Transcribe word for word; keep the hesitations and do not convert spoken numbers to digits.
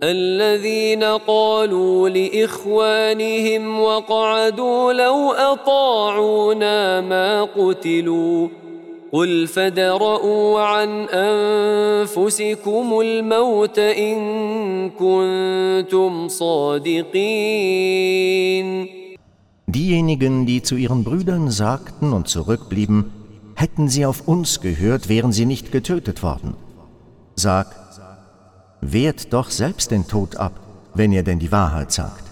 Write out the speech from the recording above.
الذين قالوا لإخوانهم وقعدوا لو أطاعونا ما قتلوا قل فادرءوا عن أنفسكم الموت إن كنتم صادقين. Diejenigen, die zu ihren Brüdern sagten und zurückblieben, hätten sie auf uns gehört, wären sie nicht getötet worden. Sag, wehrt doch selbst den Tod ab, wenn ihr denn die Wahrheit sagt.